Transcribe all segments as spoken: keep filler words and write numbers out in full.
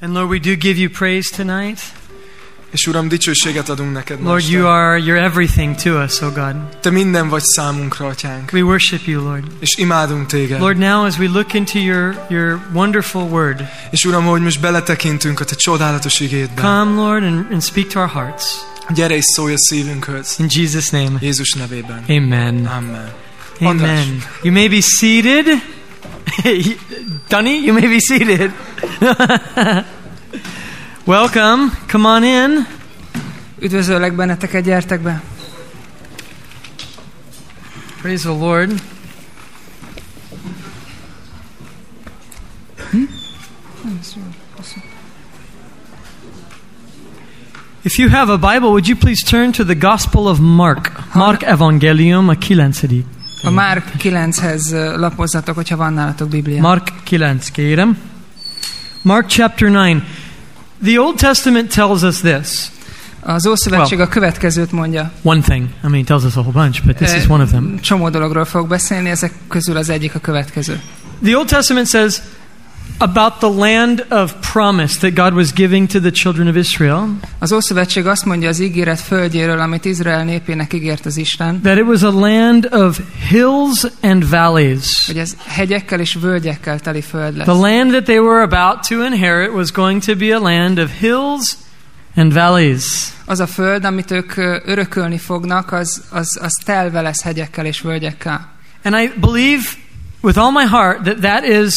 And Lord, we do give you praise tonight. És Uram, dicsőséget adunk neked ma Lord, este. you are, you're everything to us, oh God. Te minden vagy számunkra, Atyánk. We worship you, Lord. És imádunk téged. Lord, now as we look into your, your wonderful word, És Uram, hogy most beletekintünk a te csodálatos igédbe. come, Lord, and, and speak to our hearts. Gyere és szólj a szívünkhöz. In Jesus' name, Jézus nevében. amen. Amen. András. Amen. You may be seated. Dunny, you may be seated. Welcome. Come on in. Üdvözöllek benneteket, gyertek be. Praise the Lord. If you have a Bible, would you please turn to the Gospel of Mark? Mark Evangelium, a kilencedik. A Márk kilenchez lapozzatok, hogyha van nálatok Biblia. Mark kilenc, kérem. Mark chapter nine. The Old Testament tells us this. Az Ószövetség a következőt mondja. One thing. I mean, it tells us a whole bunch, but this is one of them. Csomó dologról fogok beszélni, ezek közül az egyik a következő. The Old Testament says about the land of promise that God was giving to the children of Israel. Az Ószövetség azt mondja az ígéret földjéről, amit Izrael népének ígért az Isten. That it was a land of hills and valleys. Hogy ez hegyekkel és völgyekkel teli föld lesz. The land that they were about to inherit was going to be a land of hills and valleys. Az a föld, amit ők örökölni fognak, az, az, az telve lesz hegyekkel és völgyekkel. And I believe with all my heart that that is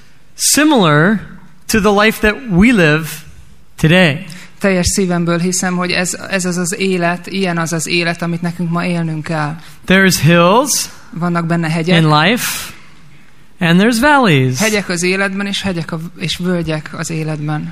similar to the life that we live today. Teljes szívemből hiszem, hogy ez, ez az az élet, ilyen az az élet, amit nekünk ma élnünk kell. There's hills Vannak benne hegyek. in life, and there's valleys. Hegyek az életben, és hegyek a, és völgyek az életben.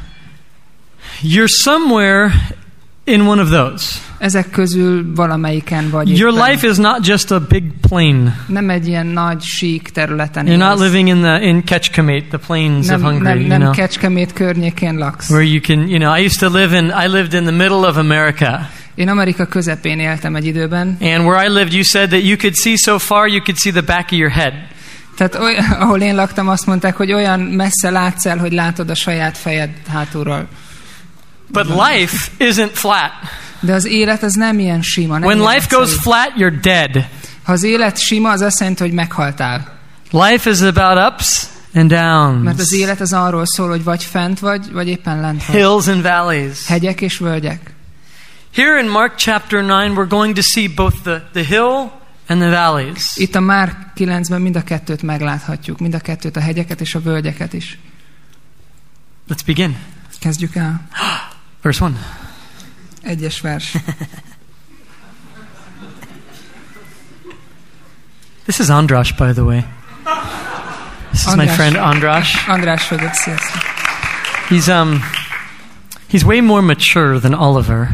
You're somewhere in one of those. Ezek közül valamelyiken vagy. Your éppen. life is not just a big plain. Nem egy ilyen nagy sík területen You're not élsz. living in the in Kecskemét, the plains nem, of Hungary, nem, you nem know, Kecskemét környékén laksz. where you can, you know, I used to live in, I lived in the middle of America. Én Amerika közepén éltem egy időben. And where I lived, you said that you could see so far, you could see the back of your head. Tehát oly, ahol én laktam, azt mondták, hogy olyan messze látsz el, hogy látod a saját fejed hátulról. But life isn't flat. De az élet az nem ilyen sima. Nem When ilyen life goes egyszerű. flat, you're dead. Ha az élet sima, az azt jelenti, hogy meghaltál. Life is about ups and downs, Mert az élet az arról szól, hogy vagy fent vagy, vagy éppen lent vagy. hills and valleys. Hegyek és völgyek. Here in Mark chapter nine, we're going to see both the, the hill and the valleys. Itt a Márk kilencben mind a kettőt megláthatjuk. Mind a kettőt, a hegyeket és a völgyeket is. Let's begin. Kezdjük el. Verse one. Egyes vers. This is Andras, by the way. This is my András. friend Andras. András vagyok, sziasztok. He's um he's way more mature than Oliver.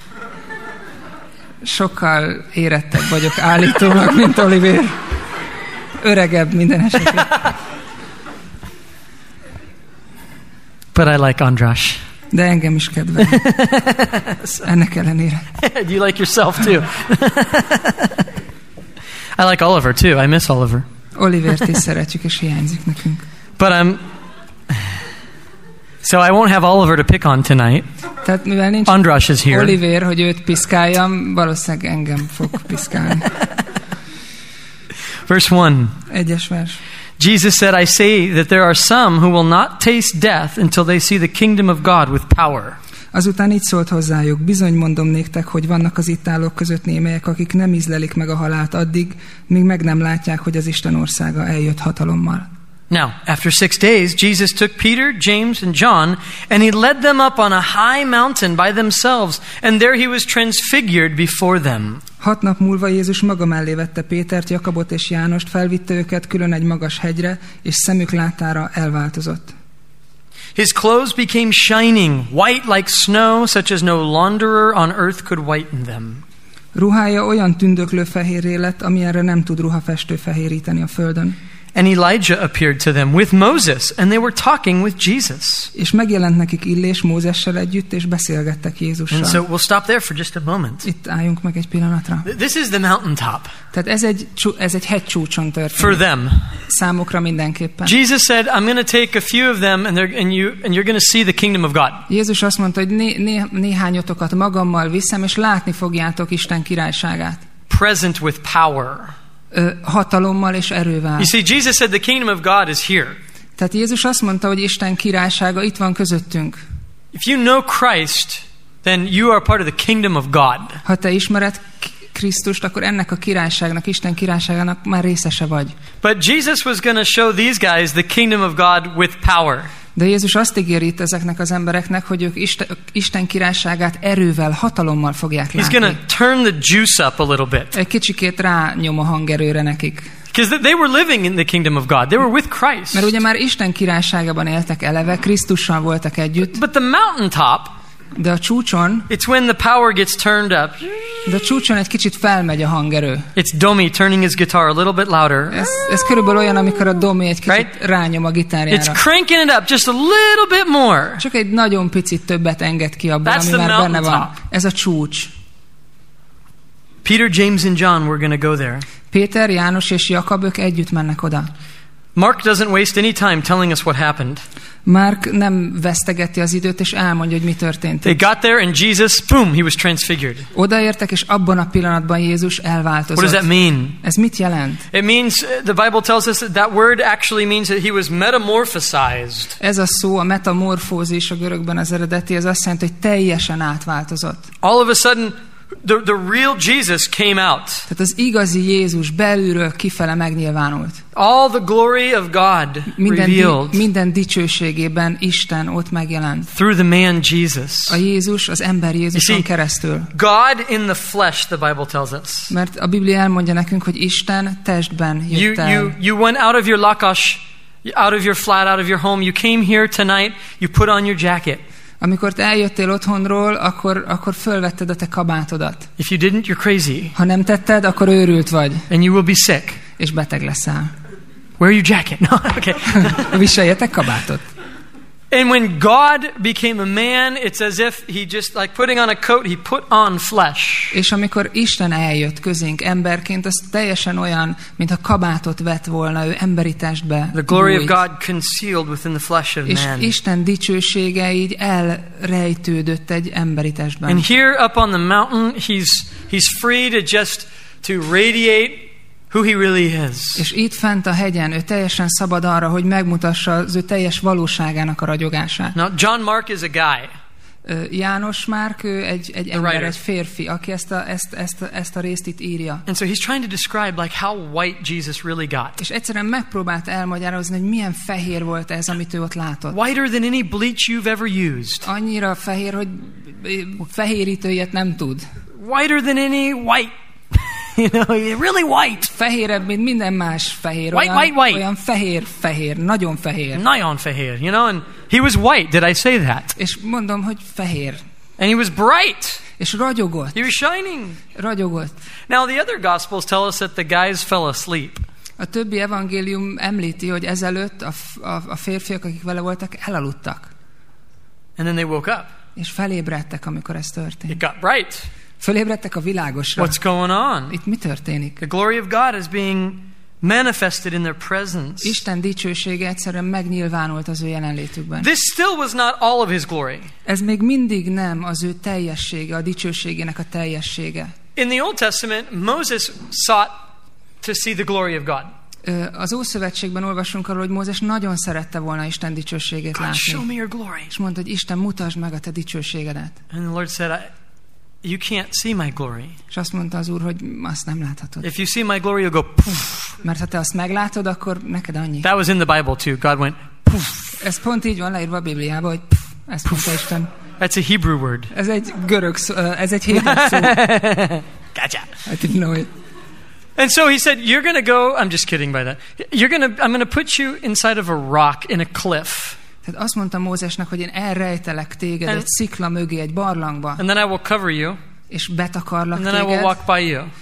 Sokkal érettebb vagyok állítólag, mint Oliver. Öregebb minden esetben. But I like Andras. De engem is kedvel. Ennek ellenére. Do you like yourself too? I like Oliver too. I miss Oliver. Olivert is szeretjük, és hiányzik nekünk. But I'm so I won't have Oliver to pick on tonight. Tehát mivel nincs Andras is here. Oliver, hogy őt piszkáljam, valószínűleg engem fog piszkálni. Verse one. Egyes vers. Jesus said, I say that there are some who will not taste death until they see the kingdom of God with power. Azután így szólt hozzájuk, bizony mondom néktek, hogy vannak az itt állók között némelyek, akik nem ízlelik meg a halált addig, míg meg nem látják, hogy az Isten országa eljött hatalommal. Now, after six days, Jesus took Peter, James, and John, and he led them up on a high mountain by themselves, and there he was transfigured before them. Hat nap múlva Jézus maga mellé vette Pétert, Jakabot és Jánost, felvitte őket külön egy magas hegyre, és szemük látára elváltozott. His clothes became shining, white like snow, such as no launderer on earth could whiten them. Ruhája olyan tündöklő fehérré lett, amilyenre nem tud ruhafestő fehéríteni a földön. And Elijah appeared to them with Moses, and they were talking with Jesus. És megjelent nekik Illés Mózessel együtt, és beszélgettek Jézussal. And so we'll stop there for just a moment. Itt álljunk meg egy pillanatra. This is the mountaintop. Tehát ez egy, ez egy hegycsúcson történik. For them. Számukra mindenképpen. Jesus said, I'm going to take a few of them, and, they're, and, you, and you're going to see the kingdom of God. Jézus azt mondta, hogy né, né, néhányotokat magammal viszem, és látni fogjátok Isten királyságát. Present with power. Ö, hatalommal és erővel. You see, Jesus said the kingdom of God is here. Tehát Jézus azt mondta, hogy Isten királysága itt van közöttünk. If you know Christ, then you are part of the kingdom of God. Ha te ismered Krisztust, akkor ennek a királyságnak, Isten királyságának már részese vagy. But Jesus was going to show these guys the kingdom of God with power. De Jézus azt ígéri itt ezeknek az embereknek, hogy ők Isten, Isten királyságát erővel, hatalommal fogják He's látni. going to turn the juice up a little bit. Egy kicsikét rányom a hangerőre nekik. Because they were living in the kingdom of God. They were with Christ. Mert ugye már Isten királyságában éltek eleve, Krisztussal voltak együtt. But the mountaintop, de a csúcson, it's when the power gets turned up. De a csúcson egy kicsit felmegy a hangerő. It's Domi turning his guitar a little bit louder. Ez, ez körülbelül olyan, amikor a Domi egy kicsit Right? rányom a gitárjára. It's cranking it up just a little bit more. Csak egy nagyon picit többet enged ki abban, That's ami the már benne van. mountaintop. Ez a csúcs. Peter, James, and John were going to go there. Péter, János és Jakab, ők együtt mennek oda. Mark doesn't waste any time telling us what happened. Márk nem vesztegeti az időt, és elmondja, hogy mi történt. They got there and Jesus, boom, he was transfigured. Odaértek, és abban a pillanatban Jézus elváltozott. What does that mean? Ez mit jelent? It means, the Bible tells us that that word actually means that he was metamorphosized. Ez a szó, a metamorfózis a görögben az eredeti, ez azt jelenti, hogy teljesen átváltozott. All of a sudden, the, the real Jesus came out. Tehát az igazi Jézus belülről kifele megnyilvánult. All the glory of God Minden, revealed di- minden dicsőségében Isten ott megjelent. through the man Jesus. A Jézus, az ember Jézuson You see, keresztül. God in the flesh, the Bible tells us. Mert a Biblia elmondja nekünk, hogy Isten testben You, jött el. you, you went out of your lakas, out of your flat, out of your home. You came here tonight. You put on your jacket. Amikor te eljöttél otthonról, akkor, akkor fölvetted a te kabátodat. If you didn't, you're crazy. Ha nem tetted, akkor őrült vagy, And you will be sick. és beteg leszel. Wear your jacket. No, okay. Viseljetek kabátot. And when God became a man, it's as if he just, like putting on a coat, he put on flesh. És amikor Isten eljött közénk emberként, az teljesen olyan, mintha kabátot vett volna, ő emberi testbe The glory of bújt. God concealed within the flesh of És man. Isten dicsősége így elrejtődött egy emberi testben. And here up on the mountain, he's, he's free to just to radiate who he really is. És itt fent a hegyen ő teljesen szabad arra, hogy megmutassa az ő teljes valóságának a ragyogását. Now, John Mark is a guy. Ö, János Márk, ő egy, egy ember, writer. egy férfi, aki ezt a, ezt, ezt, a, ezt a részt itt írja. And so he's trying to describe like how white Jesus really got. És egyszerűen megpróbált elmagyarázni, hogy milyen fehér volt ez, amit ő ott látott. Whiter than any bleach you've ever used. Annyira fehér, hogy fehérítőjét nem tud. Whiter than any white. You know, really white. Fehérebb, mint minden más fehér. White, olyan, white, white. olyan fehér, fehér, nagyon fehér. Nyan fehér, you know, and he was white. Did I say that? És mondom, hogy fehér. And he was bright. És ragyogott. He was shining. Ragyogott. Now the other gospels tell us that the guys fell asleep. A többi evangélium említi, hogy ezelőtt a, f- a, a férfiak, akik vele voltak, elaludtak. And then they woke up. És felébredtek, amikor ez történt. It got bright. Fölébredtek a világosra. What's going on? Itt mi történik? The glory of God is being manifested in their presence. Isten dicsősége egyszerűen megnyilvánult az ő jelenlétükben. This still was not all of his glory. Ez még mindig nem az ő teljessége, a dicsőségének a teljessége. In the Old Testament, Moses sought to see the glory of God. Ö, Az Ószövetségben olvasunk arról, hogy Mózes nagyon szerette volna Isten dicsőségét God, show látni. me your glory. És mondta, hogy Isten, mutasd meg a te dicsőségedet. And the Lord said, I, you can't see my glory. És azt mondta az Úr, hogy azt nem láthatod. If you see my glory, you'll go poof. Mert ha te azt meglátod, akkor neked annyi. That was in the Bible too. God went poof. Ez pont így van leírva a Bibliában, hogy pff, ezt mondta Isten. That's a Hebrew word. Ez egy görög szó, ez egy héber szó. Gotcha. I didn't know it. And so he said, you're going to go, I'm just kidding by that. You're going to, I'm going to put you inside of a rock in a cliff. Tehát azt mondta Mózesnek, hogy én elrejtelek téged And- egy szikla mögé, egy barlangba, And then I will cover you. és betakarlak And then I will téged, walk by you.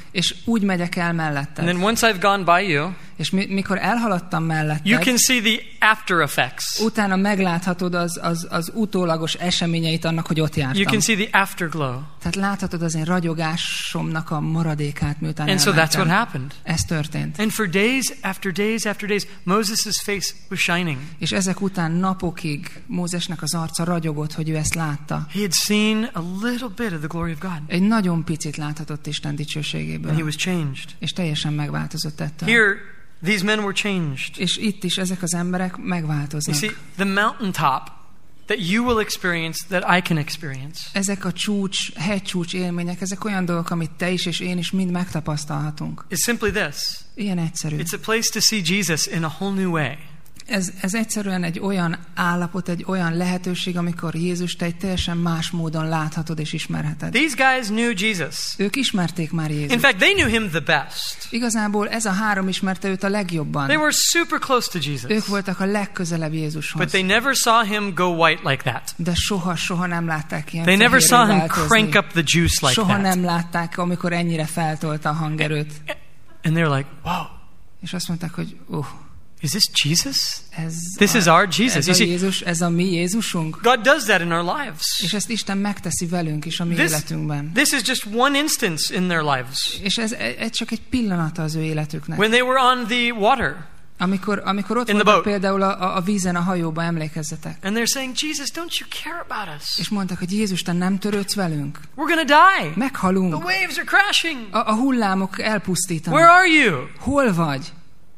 És úgy megyek el And melletted. then once I've gone by you, És mi, mikor elhaladtam melletted, you can see the after effects. utána megláthatod az, az, az utólagos eseményeit annak, hogy ott jártam. You can see the afterglow. Tehát láthatod az én ragyogásomnak a maradékát, miután And so that's elmentem. what happened. Ez történt. And for days after days after days, Moses' face was shining. És ezek után napokig Mózesnek az arca ragyogott, hogy ő ezt látta. He had seen a little bit of the glory of God. Egy nagyon picit láthatott Isten And he dicsőségéből. was changed. És teljesen megváltozott ettől. Here, these men were changed. És itt is ezek az emberek You megváltoznak. see, the mountaintop that you will experience, that I can experience, Ezek a csúcs, hegycsúcs élmények, ezek olyan dolgok, amit te is és én is mind megtapasztalhatunk. is simply this. Ilyen egyszerű. It's a place to see Jesus in a whole new way. Ez, ez egyszerűen egy olyan állapot, egy olyan lehetőség, amikor Jézust egy teljesen más módon láthatod és ismerheted. These guys knew Jesus. Ők ismerték már In Jézust. fact, they knew him the best. Igazából ez a három ismerte őt a legjobban. They were super close to Jesus. Ők voltak a legközelebb But Jézushoz. they never saw him go white like that. De soha, soha nem látták ilyen They never saw fehérré him változni. crank up the juice like Soha that. nem látták, amikor ennyire feltolta a hangerőt. And they're like, wow, És azt mondták, hogy uh, is this Jesus? ez, This a, is our Jesus. ez You a see, Jézus, ez a mi Jézusunk. God does that in our lives. És ezt Isten megteszi velünk is a mi This, életünkben. this is just one instance in their lives. És ez, ez csak egy pillanata az ő életüknek. When they were on the water Amikor, amikor ott In the voltak boat. például a, a vízen, a hajóba, emlékezzetek. and they're saying, Jesus, don't you care about us? És mondták, hogy Jézus, te nem törődsz velünk? We're going to die. The Meghalunk. waves are crashing. A, a hullámok elpusztítanak. Where are you? Hol vagy?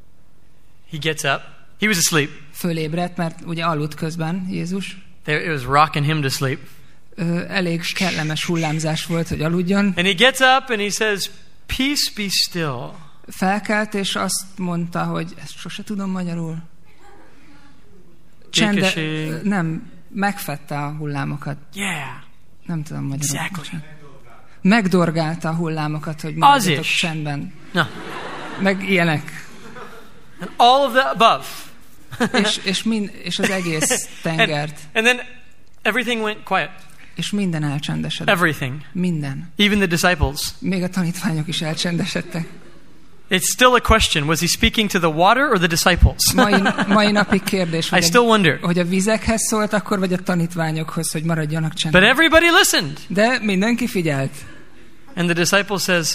He gets up. He was asleep. Fölébredt, mert ugye aludt közben Jézus. There, it was rocking him to sleep. Ö, elég kellemes hullámzás volt, hogy aludjon. And he gets up and he says, peace be still. Felkelt, és azt mondta, hogy ezt sose tudom magyarul. Csende, Békesség. nem, megfette a hullámokat. Yeah. Nem tudom magyarul. Exactly. Bocsánat. Megdorgálta a hullámokat, hogy Az maradjatok is. csendben. No. Meg ilyenek. And all of the above. és, és, mind, és az egész and, tengert. and then everything went quiet. És minden elcsendesedett. Everything. Minden. Even the disciples. Még a tanítványok is elcsendesedtek. It's still a question. Was he speaking to the water or the disciples? Mai, mai napig kérdés, I hogy still a, wonder. hogy a vizekhez szólt akkor, vagy a tanítványokhoz, hogy maradjanak csendben. But everybody listened. De mindenki figyelt. And the disciple says,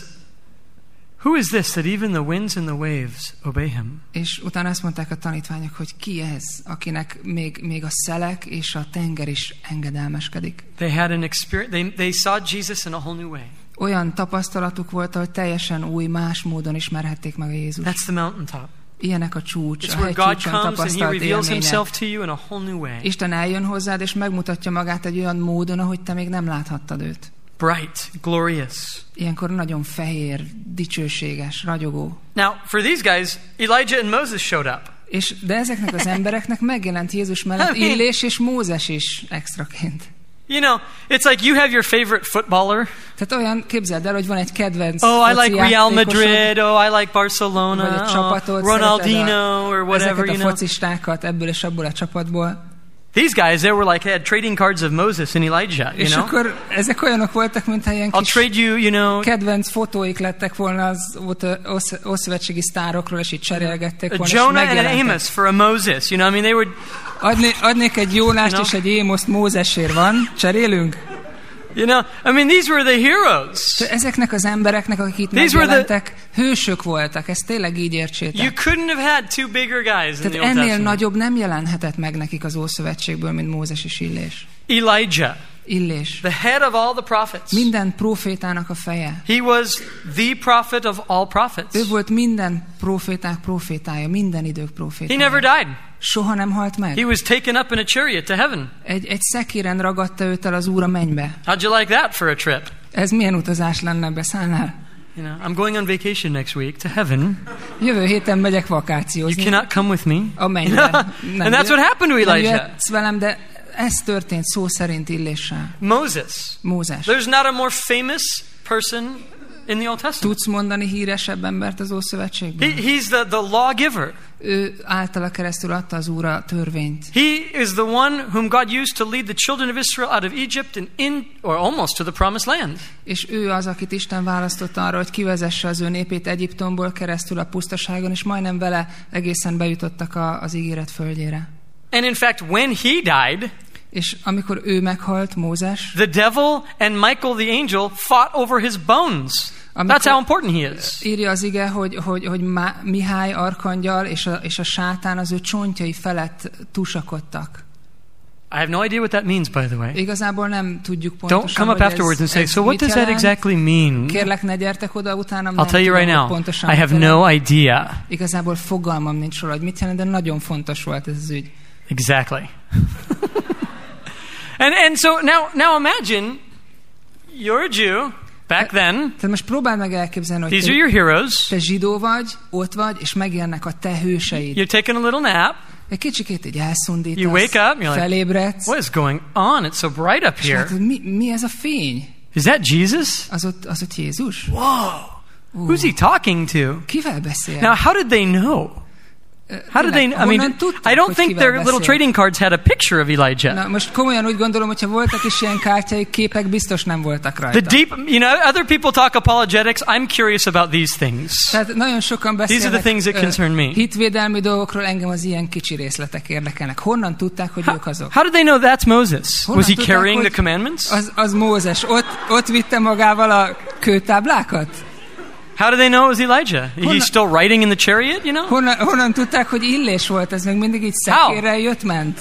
who is this that even the winds and the waves obey him? És utána azt mondták a tanítványok, hogy ki ez, akinek még, még a szelek és a tenger is engedelmeskedik. They had an experience. They, they saw Jesus in a whole new way. Olyan tapasztalatuk volt, hogy teljesen új, más módon ismerhették meg a Jézust. That's the mountaintop. Ilyenek a csúcs, It's a where God hegycsúcson comes and he tapasztalt reveals élmények. himself to you in a whole new way. Isten eljön hozzád, és megmutatja magát egy olyan módon, ahogy te még nem láthattad őt. Bright, glorious. Ilyenkor nagyon fehér, dicsőséges, ragyogó. Now, for these guys, Elijah and Moses showed up. És, de ezeknek az embereknek megjelent Jézus mellett I mean- Illés és Mózes is extraként. You know, it's like you have your favorite footballer. Tehát olyan, képzeld el, hogy van egy kedvenc Oh, I foci like Real játékosod, Madrid. Oh, I like vagy Barcelona. egy csapatot, Oh, Ronaldinho szereted a, or whatever, ezeket you a know. focistákat ebből és abból a csapatból. These guys, they were like, had trading cards of Moses and Elijah, you És know. akkor ezek olyanok voltak, mintha ilyen I'll kis trade you, you know, kedvenc fotóik lettek volna az Ósz- ószövetségi sztárokról, és így cserélgették a volna, és Jonah and an megjelentek. Amos for a Moses. You know, I mean, they would, Adné, adnék egy Jónást You és know? egy Émoszt Mózesért, van? Cserélünk? you know, I mean, these were the heroes. De ezeknek az embereknek, akik itt These were the- megjelentek, hősök voltak, ezt tényleg így You értsétek. couldn't have had two bigger guys in Tehát the Old ennél Testament. nagyobb nem jelenhetett meg nekik az Ószövetségből, mint Mózes és Illés. Elijah, Illés. the head of all the prophets. Minden profétának a feje. He was the prophet of all prophets. Ő volt minden proféták profétája, minden idők He profétája. never died. Soha nem halt He meg. was taken up in a chariot to heaven. Egy, egy szekéren ragadta őt el az Úr a mennybe. How'd you like that for a trip? Ez milyen utazás lenne, beszállnál? You know, I'm going on vacation next week to heaven. Jövő héten megyek You vakációzni. cannot come with me. A mennybe. And that's what happened to Nem Elijah. jöhetsz velem, de ez történt szó szerint Illéssel. Moses. Mózes. There's not a more famous person in the Old Testament. Tudsz mondani híresebb embert az Ószövetségben? He, he's the, the lawgiver. Ő általa keresztül adta az Úr a törvényt. He is the one whom God used to lead the children of Israel out of Egypt and in, or almost to the promised land. És ő az, akit Isten választott arra, hogy kivezesse az ő népét Egyiptomból keresztül a pusztaságon, és majdnem vele egészen bejutottak a, az ígéret földjére. And in fact, when he died, és amikor ő meghalt, Mózes, the devil and Michael the angel fought over his bones. Amikor That's how important he is. Írja az ige, hogy, hogy, hogy Má- Mihály arkangyal és a, és a sátán az ő csontjai felett tusakodtak. I have no idea what that means, by the way. Igazából nem tudjuk Don't pontosan, come up hogy afterwards and ez, say, ez so what mit does that jelent. exactly mean? Kérlek, ne gyertek oda utána, I'll nem tell you tudom, right hogy now, pontosan I have mit jelent. no idea. Igazából fogalmam nincs róla, hogy mit jelent, de nagyon fontos volt ez az ügy. Exactly. and and so now now imagine you're a Jew back then. Tehát most próbáld meg elképzelni, hogy These are te, your heroes. te zsidó vagy, ott vagy, és megjelennek a te hőseid. You're taking a little nap. Egy kicsikét így elszundítasz, You wake up, you're like, felébredsz, what is going on? It's so bright up és here. hát, mi, mi ez a fény? Is that Jesus? Az ott, az ott Jézus? Whoa. Who's he talking to? Kivel beszél? Now, how did they know? How did they? I mean, I don't think their little trading cards had a picture of Elijah. Na, most komolyan úgy gondolom, hogyha voltak is ilyen kártyai képek, biztos nem voltak rajta. The deep, you know, other people talk apologetics. I'm curious about these things. Tehát nagyon sokan beszélnek These are the things that concern me. hitvédelmi dolgokról, engem az ilyen kicsi részletek érdekelnek. Honnan tudták, hogy How, ők azok? how did they know that's Moses? Honnan Was he tudták, carrying hogy the commandments? Az, az Mózes. Ott, ott vitte magával a kőtáblákat? How did they know it was Elijah? He's still riding in the chariot, you know? Honnan, honnan tudták, hogy Illés volt? Ez még mindig így szekérrel jött-ment?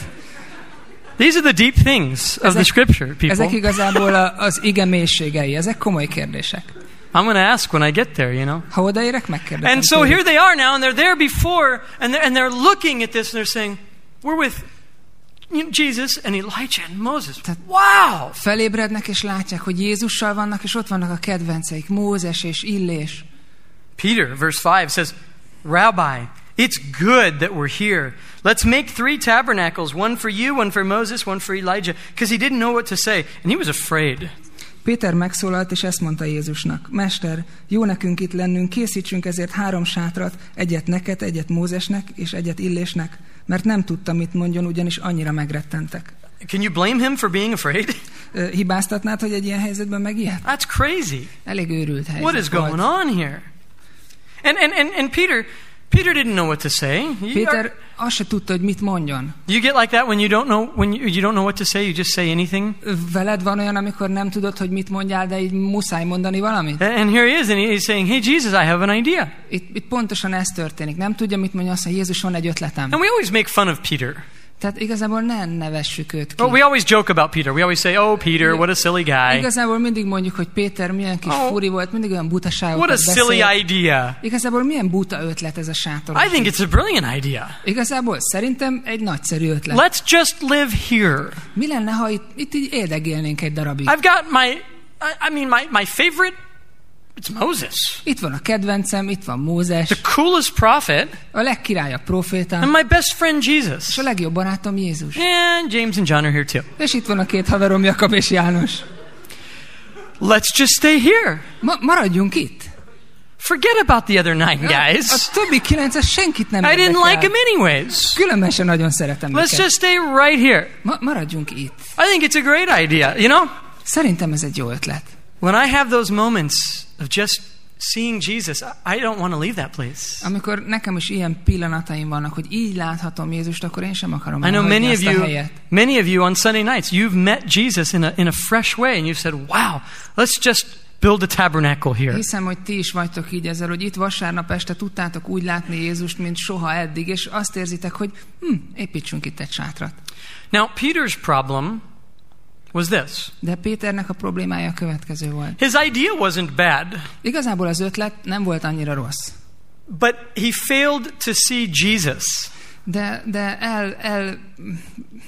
These are the deep things of Ezek- the scripture, people. Ezek igazából a, az ige mélységei. Ezek komoly kérdések. I'm going to ask when I get there, you know? Ha odaérek, megkérdezem. And so tőlük. here they are now, and they're there before, and they're, and they're looking at this, and they're saying, we're with you know, Jesus and Elijah and Moses. Wow! Felébrednek és látják, hogy Jézussal vannak, és ott vannak a kedvenceik, Mózes és Illés. Peter, verse five, says, Rabbi, it's good that we're here. Let's make three tabernacles, one for you, one for Moses, one for Elijah, because he didn't know what to say, and he was afraid. Péter megszólalt, és ezt mondta Jézusnak. Mester, jó nekünk itt lennünk, készítsünk ezért három sátrat, egyet neked, egyet Mózesnek, és egyet Illésnek, mert nem tudtam, mit mondjon, ugyanis annyira megrettentek. Can you blame him for being afraid? Ö, Hibáztatnád, hogy egy ilyen helyzetben megijed? That's crazy. Elég őrült helyzet What is volt. going on here? And, and, and, and Peter, Peter didn't know what to say. You, Péter azt se tudta, hogy mit mondjon. you get like that when you don't know when you, you don't know what to say, you just say anything. Veled van olyan, amikor nem tudod, hogy mit mondjál, de így muszáj mondani valamit? And here he is, and he's saying, "Hey Jesus, I have an idea." Itt, itt pontosan ez történik. Nem tudja, mit mondja, azt mondja, Jézus, van egy ötletem. And we always make fun of Peter. Tehát igazából ne nevessük őt ki. Well, we always joke about Peter. We always say, "Oh, Peter, what a silly guy. Igazából mindig mondjuk, hogy Péter milyen kis Oh, furi volt, mindig olyan butaságokat What a silly beszél. idea." Igazából milyen buta ötlet ez a sátor. I think it's a brilliant idea. Igazából szerintem egy nagyszerű ötlet. Let's just live here. Mi lenne, ha itt, itt így éldegélnénk egy darabig? I've got my, I, I mean, my, my favorite, it's Moses, Itt van a kedvencem, itt van Mózes, the coolest prophet, a legkirályabb profétám, and my best friend és Jesus. a legjobb barátom Jézus. And James and John are here too. És itt van a két haverom, Jakab és János. Let's just stay here. Ma- maradjunk itt. Forget about the other nine A, guys. a többi kilences senkit nem I didn't érdekel. like them anyways. Különben sem nagyon szeretem Let's őket. just stay right here. Ma- maradjunk itt. I think it's a great idea. You know, Szerintem ez egy jó ötlet. when I have those moments of just seeing Jesus, I don't want to leave that place. Amikor nekem is ilyen pillanataim vannak, hogy így láthatom Jézust, akkor én sem akarom I know elhagyni many of azt a you, helyet. many of you on Sunday nights, you've met Jesus in a, in a fresh way, and you've said, wow, let's just build a tabernacle here. Hiszem, hogy ti is vagytok így ezzel, hogy itt vasárnap este tudtátok úgy látni Jézust, mint soha eddig, és azt érzitek, hogy hm, építsünk itt egy sátrat. Now, Peter's problem was this. De Péternek a problémája a következő volt. His idea wasn't bad, Igazából az ötlet nem volt annyira rossz, but he failed to see Jesus. de, de el, el,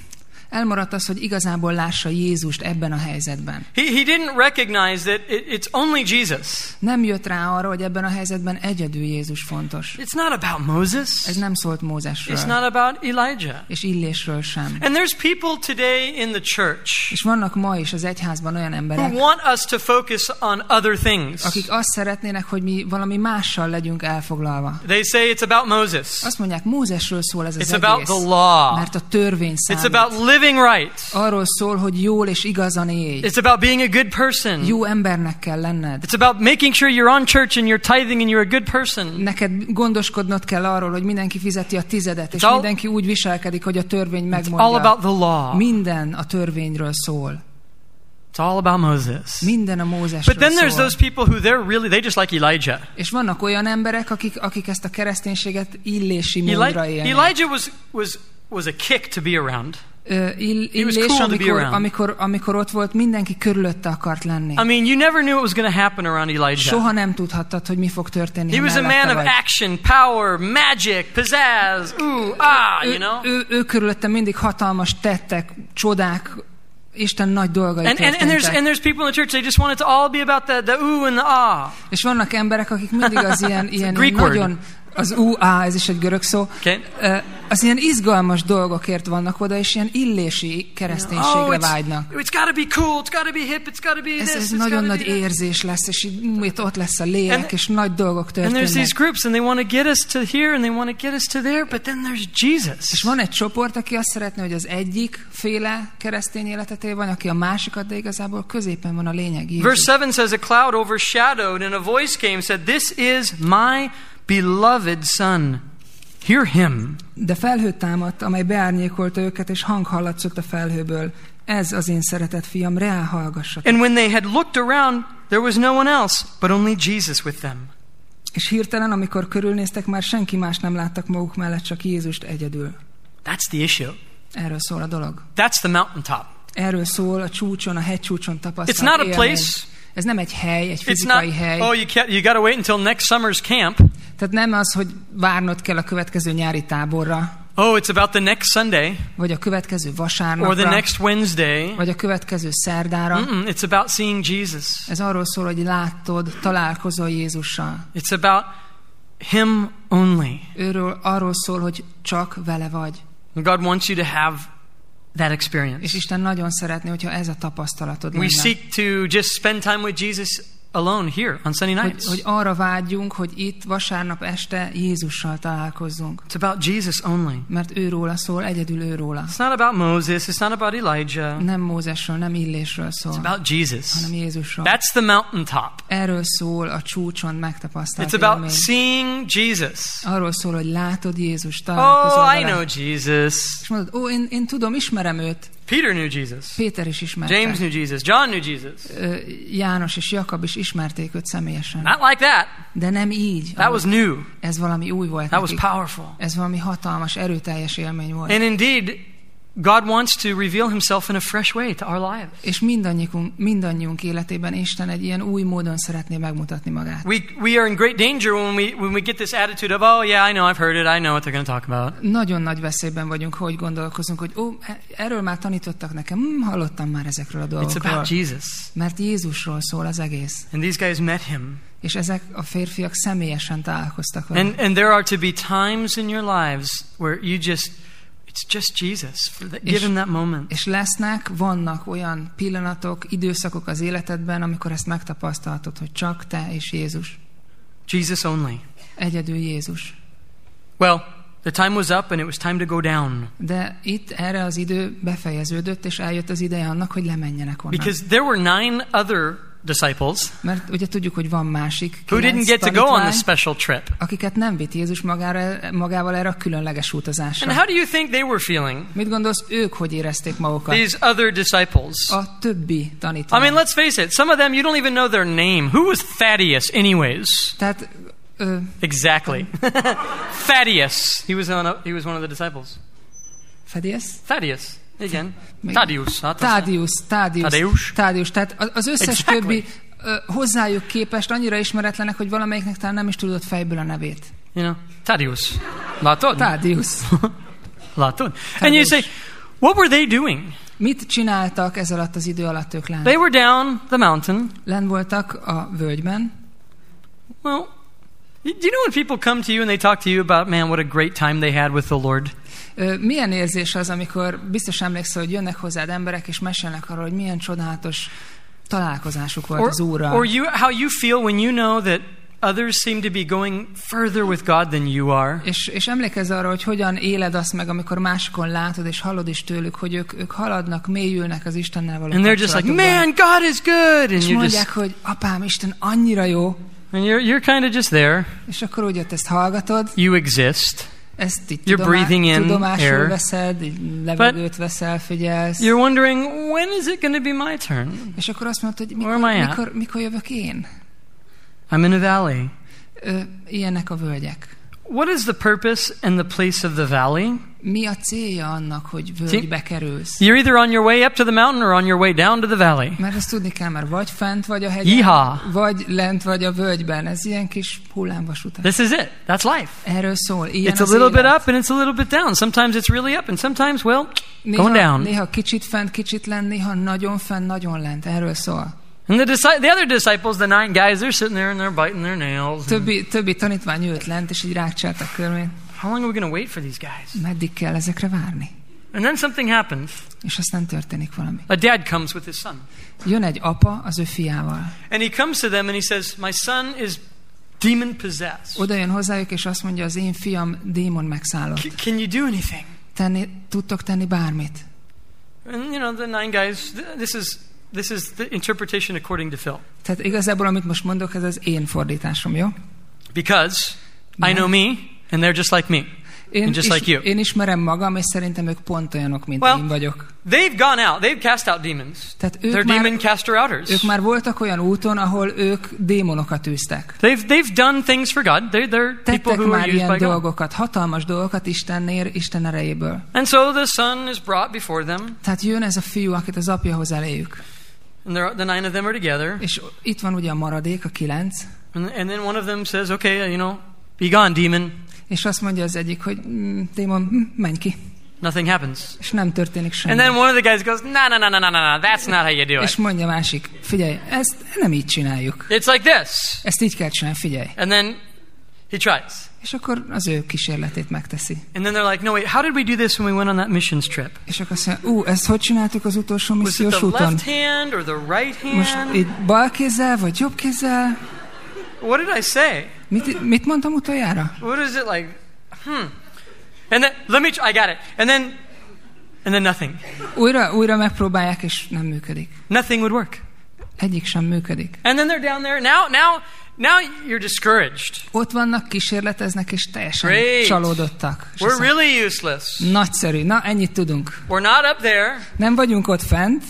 Elmaradt az, hogy igazából lássa Jézust ebben a helyzetben. He, he didn't recognize that it, it's only Jesus. Nem jött rá arra, hogy ebben a helyzetben egyedül Jézus fontos. It's not about Moses. Ez nem szólt It's Mózesről, not about Elijah. és Illésről sem. And there's people today in the church És vannak ma is az egyházban olyan who emberek, want us to focus on other things. akik azt szeretnének, hogy mi valami mással legyünk elfoglalva. They say it's about Moses. Azt mondják, Mózesről szól ez az It's about egész, the law. mert a törvény It's számít. about living right. Arról szól, hogy jól és igazan élj. It's about being a good person. Jó embernek kell lenned. It's about making sure you're on church and you're tithing and you're a good person. Neked gondoskodnod kell arról, hogy mindenki fizeti a tizedet, és all- mindenki úgy viselkedik, hogy a törvény It's all megmondja. about the law. Minden a törvényről szól. It's all about Moses. Minden a Mózesről But then there's szól. those people who they're really, they just like Elijah. És vannak olyan emberek, akik, akik ezt a kereszténységet illési Eli- módra élnek. Elijah was, was, was a kick to be around. Ö, Ill- He was Illés, cool to be amikor, around. amikor, amikor ott volt, mindenki körülötte akart lenni. I mean, you never knew what was going to happen around Elijah. Soha nem tudhattad, hogy mi fog történni, He ha was a mellette man of vagy. action, power, magic, pizzazz, ooh, ah, you Ő, know? ő, ő körülötte mindig hatalmas tettek, csodák, Isten nagy dolgai And, and, and, there's, történtek. and there's people in the church, they just want it to all be about the, the ooh and the ah. És vannak emberek, akik mindig az ilyen, ilyen Greek word. nagyon, az ú, á, ez is egy görög szó, Okay. Ö, az ilyen izgalmas dolgokért vannak oda, és ilyen illési kereszténységre Oh, it's, vágynak. it's got to be cool, it's got to be hip, it's got to be Ez, this, ez it's nagyon gotta nagy be that. érzés lesz, és így, ú, itt ott lesz a lélek, And- és nagy dolgok And there's történnek. these groups, and they want to get us to here, and they want to get us to there, but then there's Jesus. És van egy csoport, aki azt szeretné, hogy az egyik féle keresztény életet él, van, aki a másikat, de igazából középen van a lényeg. Jézus. Verse seven says, a cloud overshadowed, and a voice came and said, this is my beloved son. Hear him. De felhő támadt, amely beárnyékolta őket, és hang hallatszott a felhőből. Ez az én szeretett fiam, reá hallgassatok. And when they had looked around, there was no one else, but only Jesus with them. És hirtelen, amikor körülnéztek, már senki más nem láttak maguk mellett, csak Jézust egyedül. That's the issue. Erről szól a dolog. That's the mountaintop. Erről szól a csúcson, a hegycsúcson It's tapasztalt not a élmény. place. Ez nem egy hely, egy It's not, fizikai hely. oh, you, can't, you got to wait until next summer's camp. Tehát nem az, hogy várnod kell a következő nyári táborra, Oh, it's about the next Sunday vagy a következő or the vasárnapra, next Wednesday. vagy a következő szerdára. Mm-mm, it's about seeing Jesus. Ez arról szól, hogy látod, találkozol Jézussal. It's about him only. Őről arról szól, hogy csak vele vagy. And God wants you to have that És experience. Isten nagyon szeretné, hogyha ez a tapasztalatod We lenne. seek to just spend time with Jesus alone here on Sunday Hogy, nights. hogy arra vágyjunk, hogy itt vasárnap este Jézussal találkozzunk. It's about Jesus only. Mert ő róla szól, egyedül ő róla. It's not about Moses. It's not about Elijah. Nem Mózesről, nem Illésről szól, It's about Jesus. hanem Jézusról. That's the mountaintop. Erről szól a csúcson megtapasztalt It's about élmény. seeing Jesus. Arról szól, hogy látod Jézust, találkozol Oh, I vele. know Jesus. És mondod, ó, én, én tudom, ismerem őt. Peter knew Jesus. Péter is ismerte. James knew Jesus. John knew Jesus. Ö, János és Jakab is ismerték őt személyesen. Not like that. De nem így. That was new. Ez valami új volt That was nekik. powerful. Ez valami hatalmas, erőteljes élmény volt. And indeed, God wants to reveal himself in a fresh way to our lives. És mindannyiunk, mindannyiunk életében Isten egy ilyen új módon szeretné megmutatni magát. We, we are in great danger when we, when we get this attitude of, oh, yeah, I know, I've heard it, I know what they're going to talk about. Nagyon nagy veszélyben vagyunk, hogy gondolkozunk, hogy ó, erről már tanítottak nekem, hm, hallottam már ezekről a It's dolgokról. about Jesus. Mert Jézusról szól az egész. And these guys met him. És ezek a férfiak személyesen találkoztak vele. And, and there are to be times in your lives where you just, it's just Jesus. For the, give him that moment. És lesznek, vannak olyan pillanatok, időszakok az életedben, amikor ezt megtapasztaltod, hogy csak te és Jézus. Jesus only. Egyedül Jézus. Well, the time was up and it was time to go down. De itt erre az idő befejeződött, és eljött az ideje annak, hogy lemenjenek onnan. Because there were nine other disciples Mert ugye tudjuk, hogy van másik who didn't kilenc get to go on tanítvány, this special trip. akiket nem vitt Jézus magára, magával erre a különleges utazásra. And how do you think they were feeling? Mit gondolsz, ők hogy érezték magukat? These other disciples. A többi I tanítvány. mean, let's face it, some of them you don't even know their name. Who was Thaddeus, anyways? Tehát ö, Exactly. Thaddeus. He was, on a, he was one of the disciples. Fediesz? Thaddeus. Again. Még- Thaddeus. hát Tádius, Tádius, Tadeusz. Tádius. Tehát az- az összes Exactly. többi ö, hozzájuk képest annyira ismeretlenek, hogy valamelyiknek talán nem is tudod fejből a nevét. You know, Thaddeus. Látod? Tádius. Látod? And you say, What were they doing? Mit csináltak ez alatt az idő alatt ők lent? They were down the mountain. Lent voltak a völgyben. Well, do you know when people come to you and they talk to you about, man, what a great time they had with the Lord? Ö, milyen érzés az, amikor biztos emlékszel, hogy jönnek hozzád emberek, és mesélnek arról, hogy milyen csodálatos találkozásuk volt Or, az Úrral. or you, how you feel when you know that others seem to be going further with God than you are. És, és emlékezz arra, hogy hogyan éled azt meg, amikor másokon látod, és hallod is tőlük, hogy ők, ők haladnak, mélyülnek az Istennel való And they're just like, kapcsolatukban. man, God is good. And És you're mondják, just, hogy apám, Isten annyira jó, and you're, you're kind of just there. és akkor úgy ott ezt hallgatod, You exist. ezt így You're breathing in tudomásul air. veszed, így levegőt veszel, figyelsz, You're wondering, when is it going to be my turn? és akkor azt mondod, hogy Where mikor, am I at? mikor, mikor jövök én? I'm in a valley. Ö, ilyenek a völgyek. What is the purpose and the place of the valley? Mi a célja annak, hogy völgybe kerülsz? You're either on your way up to the mountain or on your way down to the valley. Mert ezt tudni kell, mert vagy fent vagy a hegyen, Yeehaw. vagy lent vagy a völgyben. Ez ilyen kis hullámvasút. This is it. That's life. Erről szól. Ilyen It's a az little bit élet. up and it's a little bit down. Sometimes it's really up and sometimes, well, going Néha, down. néha kicsit fent, kicsit lent, néha nagyon fent, nagyon lent. Erről szól. And the, disci- the other disciples, the nine guys, they're sitting there and they're biting their nails. And Többi, többi tanítvány ült lent, és így rákcsáltak körmén. how long are we going to wait for these guys? Meddig kell ezekre várni? And then something happens. És aztán történik valami. A dad comes with his son. Jön egy apa az ő fiával. And he comes to them and he says, my son is demon possessed. Oda jön hozzájuk, és azt mondja, az én fiam démon megszállott. C- can you do anything? Tenni, tudtok tenni bármit? And you know, the nine guys, th- this is this is the interpretation according to Phil. Tehát igazából, amit most mondok, ez az én fordításom, jó? Because I know me and they're just like me. Én, And just is, like you. én ismerem magam, és szerintem ők pont olyanok, mint Well, én vagyok. They've gone out. They've cast out demons. Tehát ők They're már, demon caster outers. ők már voltak olyan úton, ahol ők démonokat űztek. They've they've done things for God. They're, they're people Tettek who are már used ilyen by God. dolgokat, hatalmas dolgokat Istennél, Isten erejéből. And so the son is brought before them, Tehát jön ez a fiú, akit az apja hoz eléjük. and they're- the nine of them are together. És itt van ugye a maradék, a kilenc, And, and then one of them says, "Okay, you know, be gone, demon." és azt mondja az egyik, hogy mm, démon, hm, menj ki. Nothing happens. És nem történik semmi. And then one of the guys goes, "No, no, no, no, no, no, no. That's not how you do És it. mondja a másik, figyelj, ezt nem így csináljuk. It's like this." Ezt így kell csinálni, figyelj. And then he tries. És akkor az ő kísérletét megteszi. And then they're like, "No, wait. How did we do this when we went on that missions trip? És akkor azt mondja, ú, ezt hogy csináltuk az utolsó Was it missziós the úton? left hand or the right Most hand? így bal kézzel, vagy jobb kézzel? What did I say? Mit, mit mondtam utoljára? What is it like? Hmm." And then let me. Try, I got it. And then, and then nothing. Újra, újra megpróbálják, és nem működik. Nothing would work. Egyik sem működik. And then they're down there. Now, now, now you're discouraged. Ott vannak, kísérleteznek, és teljesen Great. csalódottak. És We're azt mondják, really useless. nagyszerű, na ennyit tudunk. We're not up there, Nem vagyunk ott fent,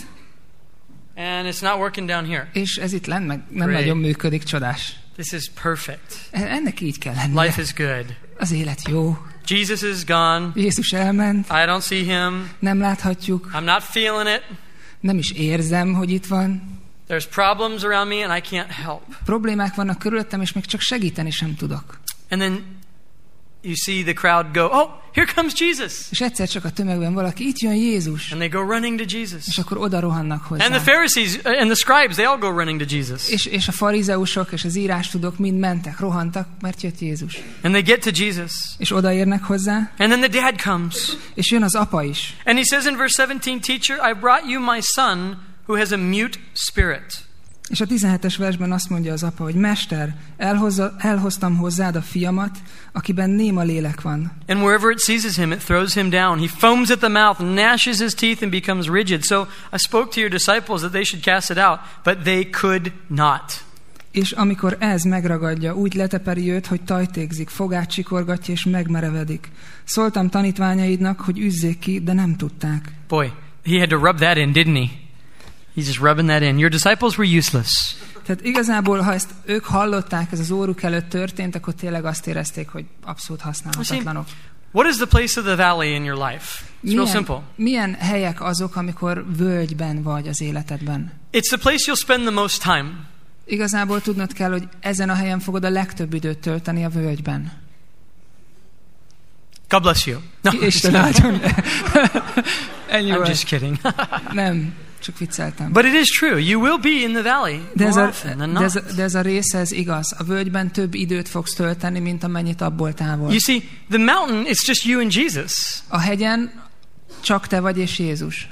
and it's not working down here. és ez itt lent meg nem Great. nagyon működik, csodás. This is perfect. Ennek így kell lennie. Life is good. Az élet jó. Jesus is gone. Jézus elment, I don't see him. nem láthatjuk, I'm not feeling it. nem is érzem, hogy itt van. There's problems around me, and I can't help. Problémák vannak körülöttem, és még csak segíteni sem tudok. And then you see the crowd go, "Oh, here comes Jesus." És egyszer csak a tömegben valaki, itt jön Jézus, And they go running to Jesus. és akkor oda rohannak hozzá. And the Pharisees uh, and the scribes, they all go running to Jesus. És, és a farizeusok és az írástudók mind mentek, rohantak, mert jött Jézus. And they get to Jesus. És odaérnek hozzá, And then the dad comes. és jön az apa is. And he says in verse seventeen, "Teacher, I brought you my son who has a mute spirit." És a tizenhetes versben azt mondja az apa, hogy Mester, elhozza, elhoztam hozzád a fiamat, akiben néma lélek van. And wherever it seizes him, it throws him down. He foams at the mouth, gnashes his teeth, and becomes rigid. So I spoke to your disciples that they should cast it out, but they could not. És amikor ez megragadja, úgy leteperi őt, hogy tajtékzik, fogát csikorgatja és megmerevedik. Szóltam tanítványaidnak, hogy üzzék ki, de nem tudták. Boy, he had to rub that in, didn't he? He's just rubbing that in. Your disciples were useless. Tehát igazából, ha ezt ők hallották, ez az óruk előtt történt, akkor tényleg azt érezték, hogy abszolút használhatatlanok. What is the place of the valley in your life? It's real Milyen, simple. milyen helyek azok, amikor völgyben vagy az életedben? It's the place you'll spend the most time. Igazából tudnod kell, hogy ezen a helyen fogod a legtöbb időt tölteni a völgyben. God bless you. No, Isten áldjon. Ennyi I'm volt. just kidding. Nem, csak vicceltem. But it is true. You will be in the valley De ez, more a, often than de, ez, not. de ez a része, ez igaz. A völgyben több időt fogsz tölteni, mint amennyit abból távol. You see, the mountain, it's just you and Jesus. A hegyen csak te vagy és Jézus.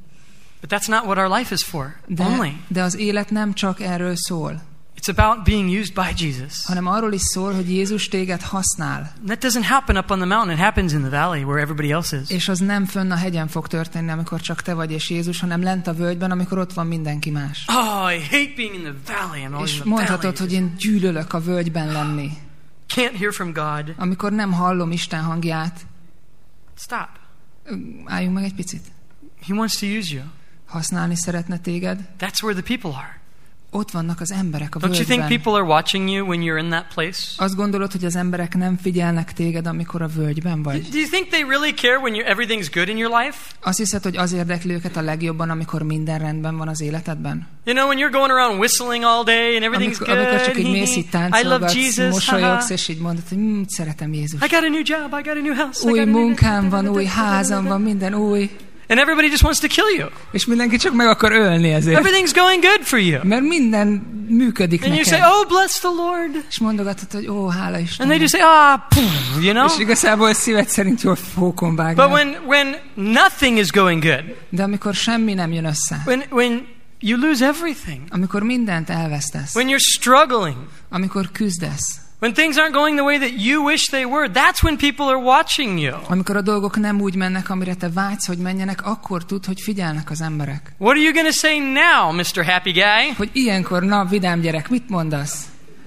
But that's not what our life is for, De, only. de az élet nem csak erről szól, It's about being used by Jesus. hanem arról is szól, hogy Jézus téged használ. That doesn't happen up on the mountain. It happens in the valley where everybody else is. És az nem fönn a hegyen fog történni, amikor csak te vagy és Jézus, hanem lent a völgyben, amikor ott van mindenki más. Oh, I hate being in the valley. I'm always És in the mondhatod, valley. hogy én gyűlölök a völgyben lenni. Can't hear from God. Amikor nem hallom Isten hangját, Stop. álljunk meg egy picit. He wants to use you. Használni szeretne téged. That's where the people are. Ott vannak az emberek a Don't you think völgyben. people are watching you when you're in that place? Azt gondolod, hogy az emberek nem figyelnek téged, amikor a völgyben vagy? Do you think they really care when you, everything's good in your life? Azt hiszed, hogy az érdekli őket a legjobban, amikor minden rendben van az életedben? You know, when you're going around whistling all day and everything's Amikor, good. amikor csak így mész, így I love táncolgatsz, Jesus. mosolyogsz, haha. és így mondod, hogy mm, szeretem Jézus. I got a new job. I got a new house. I Új got a new- munkám van, új házam van, minden új. And everybody just wants to kill you. És mindenki csak meg akar ölni ezért. Everything's going good for you. Mert minden működik And you say, neked. oh, bless the Lord. És mondogatod, hogy ó, hála And Isten. they just say, ah, pff, you know? És igazából szíved szerint jól fókon But vágnak. when, when nothing is going good, De amikor semmi nem jön össze, when, when you lose everything, amikor mindent elvesztesz, when you're struggling, amikor küzdesz, when things aren't going the way that you wish they were, that's when people are watching you. amikor a dolgok nem úgy mennek, amire te vágysz, hogy menjenek, akkor tud, hogy figyelnek az emberek. What are you going to say now, mister Happy Guy? Hogy ilyenkor, na, vidám gyerek, mit mondasz?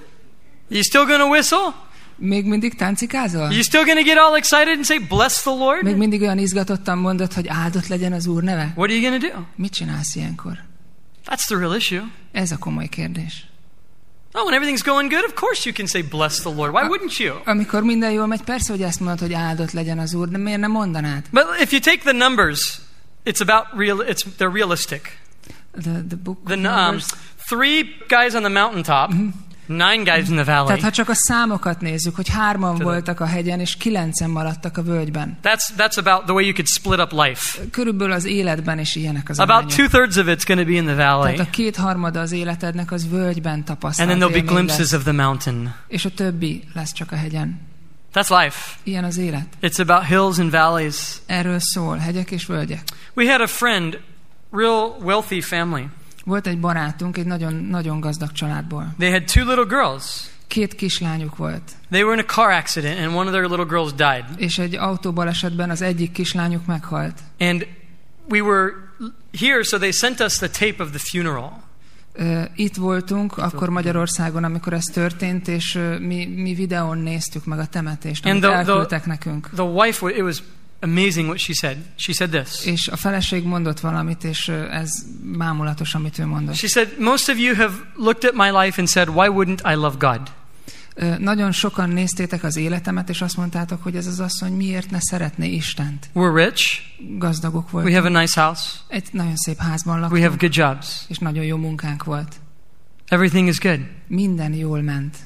You still going to whistle? Még mindig táncikázol? You still going to get all excited and say, bless the Lord? Még mindig olyan izgatottan mondod, hogy áldott legyen az Úr neve? What are you going to do? Mit csinálsz ilyenkor? That's the real issue. Ez a komoly kérdés. Oh, when everything's going good, of course you can say, bless the Lord. Why wouldn't you? Amikor minden jól megy, persze, hogy ezt mondod, hogy áldott legyen az Úr, de miért nem mondanád? But if you take the numbers, it's about real. It's they're realistic. The, the book The of um, Numbers. three guys on the mountaintop, nine guys in the valley. Tehát ha csak a számokat nézzük, hogy hárman voltak a hegyen, és kilencen maradtak a völgyben. That's that's about the way you could split up life. Körülbelül az életben is ilyenek az About arányok. two thirds of it's going to be in the valley, Tehát a kétharmada az életednek az völgyben tapasztalt and then there'll be élmény glimpses lesz, of the mountain. és a többi lesz csak a hegyen. That's life. Ilyen az élet. It's about hills and valleys. Erről szól, hegyek és völgyek. We had a friend, real wealthy family. Volt egy barátunk, egy nagyon, nagyon gazdag családból. They had two little girls. Két kislányuk volt, They were in a car accident, and one of their little girls died. és egy autóbalesetben az egyik kislányuk meghalt. And we were here, so they sent us the tape of the funeral. Ö, Itt voltunk, akkor Magyarországon, amikor ez történt, és ö, mi, mi videón néztük meg a temetést, amit And the- elküldtek nekünk. The wife, wa- it was amazing what she said. She said this. És a feleség mondott valamit, és ö, ez bámulatos, amit ő mondott. She said, most of you have looked at my life and said, why wouldn't I love God? Ö, Nagyon sokan néztétek az életemet, és azt mondtátok, hogy ez az asszony miért ne szeretné Istent. We're rich. Gazdagok We voltunk. have a nice house. Egy nagyon szép házban We have laktunk, good jobs. és nagyon jó munkánk volt. Everything is good. Minden jól ment.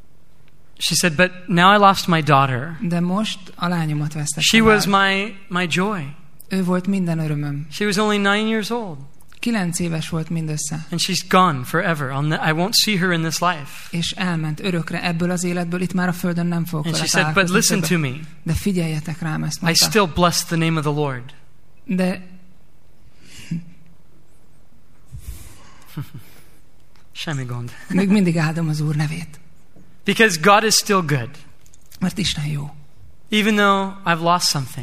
She said, but now I lost my daughter. De most a lányomat She vesztettem was el. my, my joy. Ő volt minden örömöm. She was only nine years old. Kilenc éves volt mindössze. And she's gone forever. I'll ne- I won't see her in this life. És elment örökre ebből az életből, itt már a földön nem fogok And vele she said, but találkozni listen többet. to me. De figyeljetek rám, ezt I mondta. still bless the name of the Lord. De Semmi gond. még mindig áldom az Úr nevét. Because God is still good. Mert Isten jó. Even though I've lost something.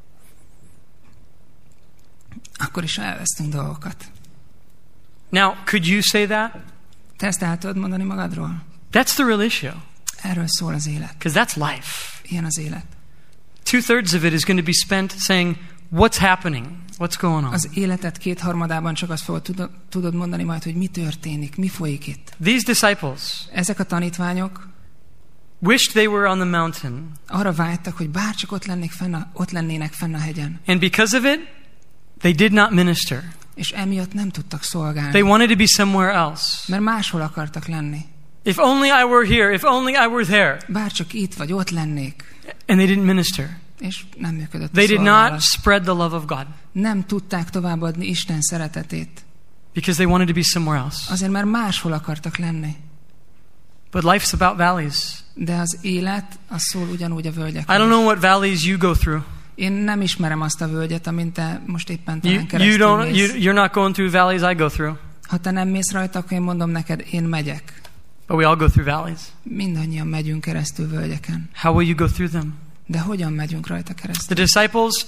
Akkor is elvesztünk dolgokat. Now, could you say that? Te ezt el tudod mondani magadról? That's the real issue. Erről szól az élet. Because that's life. Ilyen az élet. Two-thirds of it is going to be spent saying, what's happening? What's going on? Az életed kétharmadában csak azt fogod tudod, tudod mondani majd, hogy mi történik, mi folyik itt. These disciples Ezek a tanítványok wished they were on the mountain. arra vágytak, hogy bárcsak ott, lennék fenn a, ott lennének fenn a hegyen. And because of it, they did not minister. És emiatt nem tudtak szolgálni. They wanted to be somewhere else. Mert máshol akartak lenni. If only I were here. If only I were there. Bárcsak itt vagy ott lennék. And they didn't minister. És nem működött They a did szolgálat. not spread the love of God Nem tudták továbbadni Isten szeretetét. because they wanted to be somewhere else. Azért, mert máshol akartak lenni. But life's about valleys. De az élet, az szól ugyanúgy a I völgyekről. don't know what valleys you go through. Én nem ismerem azt a völgyet, amint te most éppen You, talán you keresztül don't, mész. you, you're not going through valleys I go through. Ha te nem mész rajta, akkor én mondom neked, én megyek. But we all go through valleys. Mindannyian megyünk keresztül völgyeken. How will you go through them? De hogyan megyünk rajta keresztül? The disciples,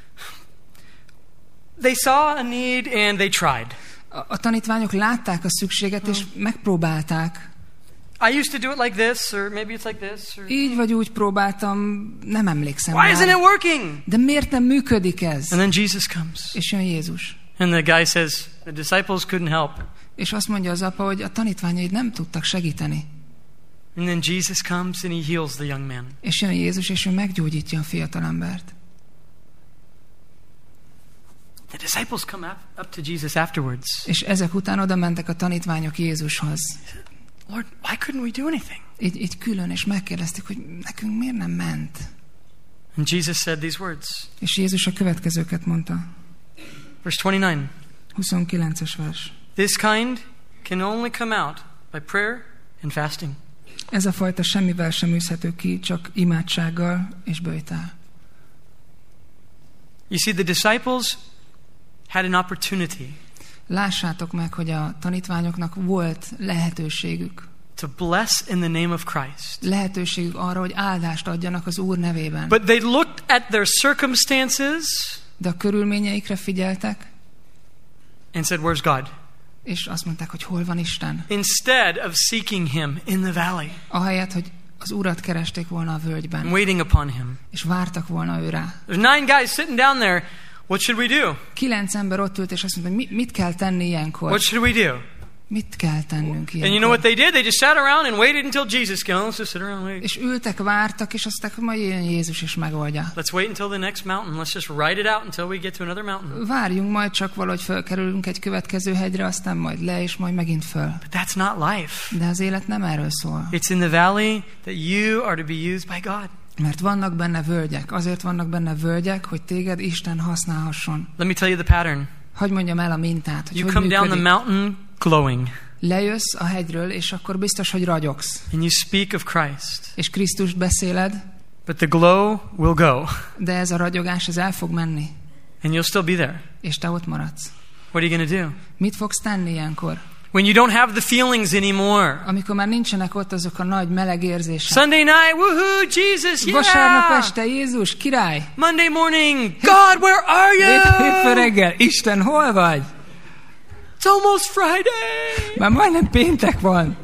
they saw a need and they tried. A, a tanítványok látták a szükséget, és megpróbálták. I used to do it like this, or maybe it's like this. Or... Így vagy úgy próbáltam, nem emlékszem Why isn't már. it working? De miért nem működik ez? And then Jesus comes. És jön Jézus. And the guy says, the disciples couldn't help. És azt mondja az apa, hogy a tanítványaid nem tudtak segíteni. And then Jesus comes and he heals the young man. És jön Jézus, és ő meggyógyítja a fiatalembert. The disciples come up, up to Jesus afterwards. És ezek után oda mentek a tanítványok Jézushoz. Lord, why couldn't we do anything? Így, így külön, és megkérdezték, hogy nekünk miért nem ment. And Jesus said these words. És Jézus a következőket mondta. Verse twenty-nine. huszonkilences vers. This kind can only come out by prayer and fasting. Ez a fajta semmivel sem űzhető ki, csak imádsággal és böjtel. You see, the disciples had an opportunity Lássátok meg, hogy a tanítványoknak volt lehetőségük. to bless in the name of Christ. Lehetőségük arra, hogy áldást adjanak az Úr nevében. But they looked at their circumstances De a körülményeikre figyeltek, and said, where's God? és azt mondták, hogy hol van Isten. Instead of seeking him in the valley Ahelyett, hogy az Urat keresték volna a and völgyben, waiting upon him. és vártak volna ő rá. There's nine guys sitting down there. What should we do? Kilenc ember ott ült, és azt mondta, hogy mi, mit kell tenni ilyenkor? What should we do? Mit kell tennünk And you know what ilyenkor? they did? They just sat around and waited until Jesus came. Let's just sit around and wait. És ültek, vártak, és azt mondták, hogy majd jön Jézus, és megoldja. Let's wait until the next mountain. Let's just ride it out until we get to another mountain. Várjunk, majd csak valahogy fölkerülünk egy következő hegyre, aztán majd le, és majd megint föl. But that's not life. De az élet nem erről szól. It's in the valley that you are to be used by God. Mert vannak benne völgyek. Azért vannak benne völgyek, hogy téged Isten használhasson. Let me tell you the pattern. Hadd mondjam el a mintát, hogy You hogy come down the működik. mountain glowing Lejössz a hegyről, és akkor biztos, hogy ragyogsz. and you speak of Christ. És Krisztust beszéled, But the glow will go de ez a ragyogás, ez el fog menni. and you'll still be there. És te ott maradsz. What are you going to do? Mit fogsz tenni ilyenkor? When you don't have the feelings anymore. Amikor már nincsenek ott azok a nagy meleg érzések. Sunday night, woohoo, Jesus, Vasárnap yeah! este, Jézus, király! Monday morning, God, where are Hét- Hétfő you? reggel, Isten, hol vagy? It's almost Friday. Már majdnem péntek van.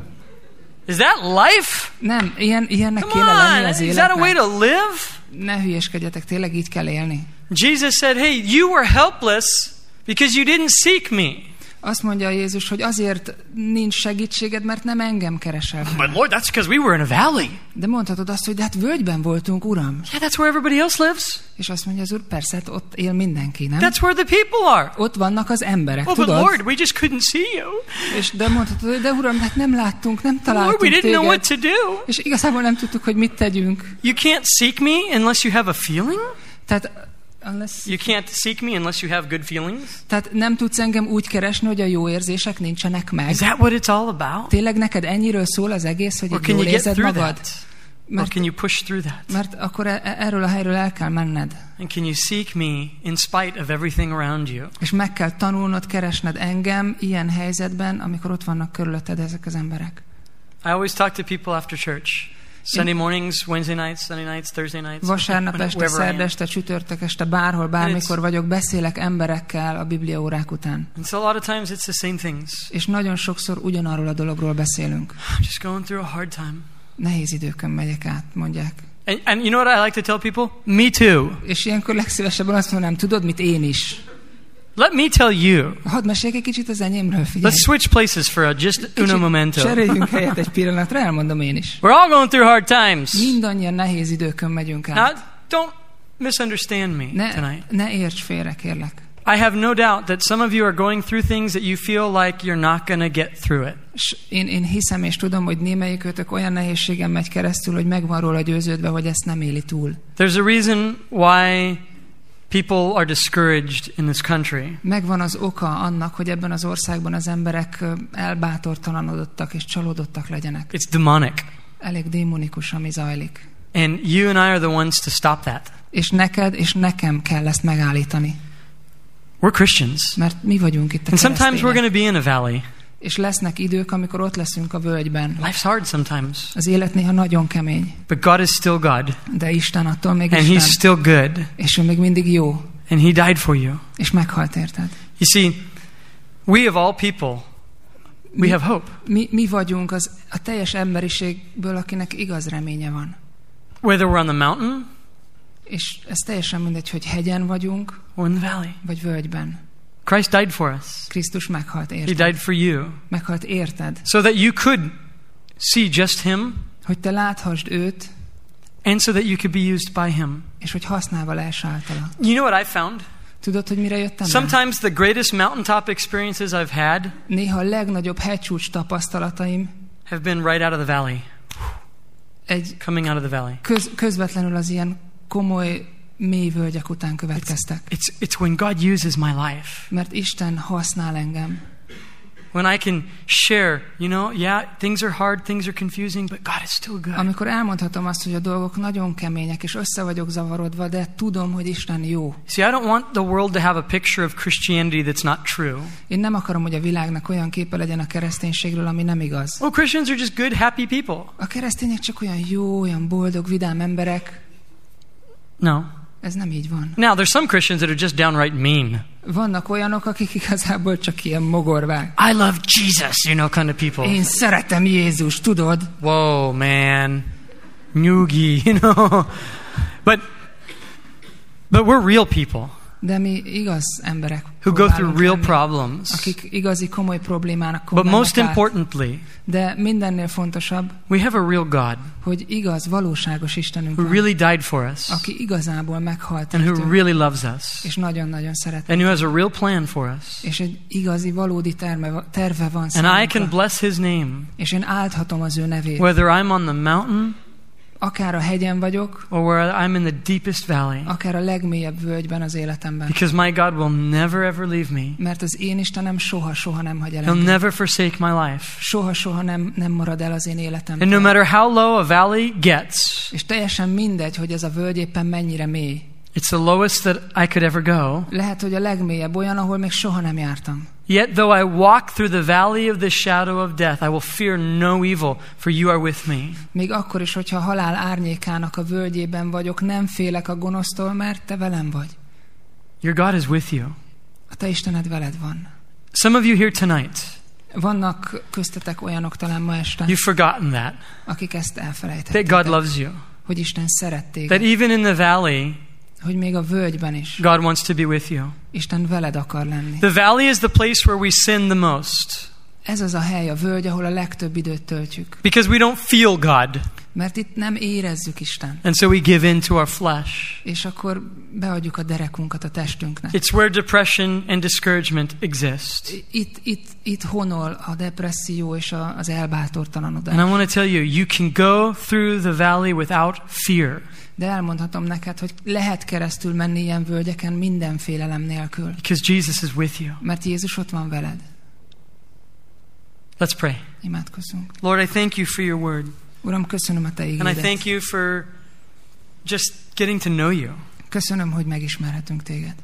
Is that life? Nem, ilyen, ilyennek Come kéne lenni on, az is that a way életnek. to live? Ne hülyeskedjetek, tényleg így kell élni. Jesus said, hey, you were helpless because you didn't seek me. Azt mondja Jézus, hogy azért nincs segítséged, mert nem engem keresel. But Lord, that's because we were in a valley. De mondhatod azt, hogy de hát völgyben voltunk, Uram. Yeah, that's where everybody else lives. És azt mondja az Úr, persze, hát ott él mindenki, nem? That's where the people are. Ott vannak az emberek, Oh, but tudod? Lord, we just couldn't see you. És de mondhatod, hogy de Uram, hát nem láttunk, nem Lord, we találtunk didn't know what téged. to do. És igazából nem tudtuk, hogy mit tegyünk. You can't seek me unless you have a feeling? Tehát, unless, You can't seek me unless you have good feelings? tehát nem tudsz engem úgy keresni, hogy a jó érzések nincsenek meg. Is that what it's all about? Tényleg neked ennyiről szól az egész, hogy Or így can you jól get érzed through magad? that? Or Mert, can you push through that? mert akkor e- erről a helyről el kell menned. And can you seek me in spite of everything around you? És meg kell tanulnod, keresned engem ilyen helyzetben, amikor ott vannak körülötted ezek az emberek. I always talk to people after church. Sunday mornings, Wednesday nights, Sunday nights, Thursday nights. Vasárnap este, wherever I am. szerda este, csütörtök este, bárhol, bármikor vagyok, beszélek emberekkel a bibliaórák után. And so a lot of times it's the same things. És nagyon sokszor ugyanarról a dologról beszélünk. I'm just going through a hard time. Nehéz időkön megyek át, mondják. And, and you know what I like to tell people? Me too. És ilyenkor legszívesebben azt mondanám, tudod, mit én is. Let me tell you. Hadd meséljek egy kicsit az enyémről, figyelj. Let's switch places for a just uno momento. Cseréljünk helyet egy pillanatra, elmondom én is. We're all going through hard times. Mindannyian nehéz időkön megyünk Now, át. don't misunderstand me Ne, tonight. ne érts félre, kérlek. I have no doubt that some of you are going through things that you feel like you're not going to get through it. És én, én hiszem és tudom, hogy némelyikőtök olyan nehézségen megy keresztül, hogy megvan róla győződve, hogy ezt nem éli túl. There's a reason why people are discouraged in this country. Megvan az oka annak, hogy ebben az országban az emberek elbátortalanodottak és csalódottak legyenek. It's demonic. Elég démonikus, ami zajlik. And you and I are the ones to stop that. És neked és nekem kell ezt megállítani. We're Christians. Mert mi vagyunk itt a And sometimes we're keresztények. going to be in a valley. És lesznek idők, amikor ott leszünk a völgyben. Life's hard sometimes. Az élet néha nagyon kemény. But God is still God. De Isten attól még And Isten. He's still good. És ő még mindig jó. And He died for you. És meghalt érted. You see, we of all people, we have hope. Mi, mi vagyunk az, a teljes emberiségből, akinek igaz reménye van. Whether we're on the mountain És ez teljesen mindegy, hogy hegyen vagyunk, or in the valley. vagy völgyben. Christ died for us. Krisztus meghalt He érted. died for you. Meghalt érted. So that you could see just Him Hogy te láthassd őt, and so that you could be used by Him. és hogy használva lehess általa. You know what I found? Tudod, hogy mire jöttem rá? Sometimes the greatest mountaintop experiences I've had Néha a legnagyobb hegycsúcs tapasztalataim have been right out of the valley, egy coming out of the valley. köz, közvetlenül az ilyen komoly, mély völgyek után következtek. It's, it's when God uses my life. Mert Isten használ engem. When I can share, you know, yeah, things are hard, things are confusing, but God is still good. Amikor elmondhatom azt, hogy a dolgok nagyon kemények, és össze vagyok zavarodva, de tudom, hogy Isten jó. See, I don't want the world to have a picture of Christianity that's not true. Én nem akarom, hogy a világnak olyan képe legyen a kereszténységről, ami nem igaz. Oh, Christians are just good, happy people. A keresztények csak olyan jó, olyan boldog, vidám emberek. No. Ez nem így van. Now, there's some Christians that are just downright mean. Vannak olyanok, akik igazából csak ilyen mogorvák. I love Jesus, you know, kind of people. Én szeretem Jézus, tudod? Whoa, man. Nyugi, you know. But, but we're real people De mi igaz emberek who go through próbálunk real lenni, problems. akik igazi komoly problémának But most komolyan át. importantly, De mindennél fontosabb, we have a real God hogy igaz, valóságos Istenünk who van, really died for us aki igazából meghalt and who értünk, really loves us és nagyon-nagyon szeret. and who has a real plan for us. És egy igazi, valódi terve, terve van And I can számunkra. bless His name És én áldhatom az ő nevét. whether I'm on the mountain Akár a hegyen vagyok, or where I'm in the deepest valley, akár a legmélyebb völgyben az életemben. because my God will never ever leave me. Mert az én Istenem soha-soha nem hagy el He'll engem. never forsake my life. Soha-soha nem, nem marad el az én életemben. And no matter how low a valley gets, És teljesen mindegy, hogy ez a völgy éppen mennyire mély. it's the lowest that I could ever go. Lehet, hogy a legmélyebb olyan, ahol még soha nem jártam. Yet though I walk through the valley of the shadow of death, I will fear no evil, for you are with me. Még akkor is, hogyha a halál árnyékának a völgyében vagyok, nem félek a gonosztól, mert te velem vagy. Your God is with you. A te Istened veled van. Some of you here tonight, Vannak köztetek olyanok talán ma este, you've forgotten that, akik ezt that elfelejtették. God loves you. Hogy Isten szeret That téged. even in the valley, Hogy még a völgyben is God wants to be with you. Isten veled akar lenni. The valley is the place where we sin the most, Ez az a hely, a völgy, ahol a legtöbb időt töltjük. because we don't feel God. Mert itt nem érezzük Isten. And so we give in to our flesh. És akkor beadjuk a derekunkat a testünknek. It's where depression and discouragement exist. Itt, itt, itt honol a depresszió és a, az elbátortalanodás. And I want to tell you, you can go through the valley without fear, De elmondhatom neked, hogy lehet keresztül menni ilyen völgyeken minden félelem nélkül. because Jesus is with you. Mert Jézus ott van veled. Let's pray. Imádkozzunk. Lord, I thank you for your word. Uram, köszönöm a te And I igédet. thank you for just getting to know you. Köszönöm, hogy megismerhetünk téged.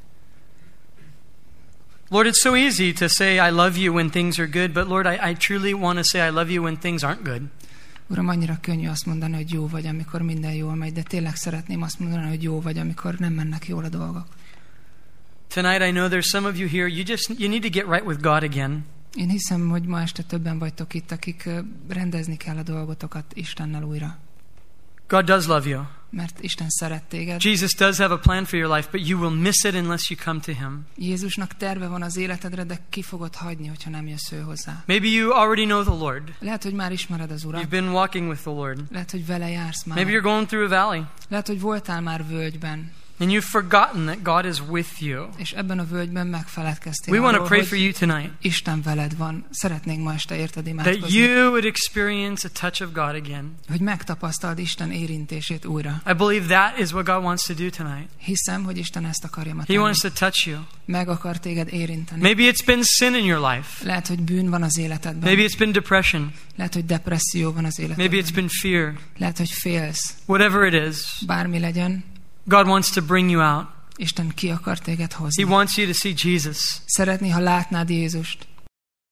Lord, it's so easy to say I love you when things are good, but Lord, I, I truly want to say I love you when things aren't good. Uram, annyira könnyű azt mondani, hogy jó vagy, amikor minden jól megy, de tényleg szeretném azt mondani, hogy jó vagy, amikor nem mennek jól a dolgok. Tonight I know there's some of you here, you just you need to get right with God again. Én hiszem, hogy ma este többen vagytok itt, akik ö, rendezni kell a dolgotokat Istennel újra. God does love you. Mert Isten szeret téged. Jesus does have a plan for your life, but you will miss it unless you come to Him. Jézusnak terve van az életedre, de ki fogod hagyni, hogyha nem jössz ő hozzá. Maybe you already know the Lord. Lehet, hogy már ismered az Urat. You've been walking with the Lord. Lehet, hogy vele jársz már. Maybe you're going through a valley. Lehet, hogy voltál már völgyben. And you've forgotten that God is with you. És ebben a völgyben megfeledkeztél We want to arról, pray hogy for you tonight. Isten veled van. Szeretnénk ma este érted That imádkozni. you would experience a touch of God again. Hogy megtapasztald Isten érintését újra. I believe that is what God wants to do tonight. Hiszem, hogy Isten ezt akarja ma He tenni. wants to touch you. Meg akar téged érinteni. Maybe it's been sin in your life. Lehet, hogy bűn van az életedben. Maybe it's been depression. Lehet, hogy depresszió van az életedben. Maybe it's been fear. Lehet, hogy félsz. Whatever it is, Bármi legyen, God wants to bring you out. Isten ki akar téged hozni. He wants you to see Jesus. Szeretné, ha látnád Jézust.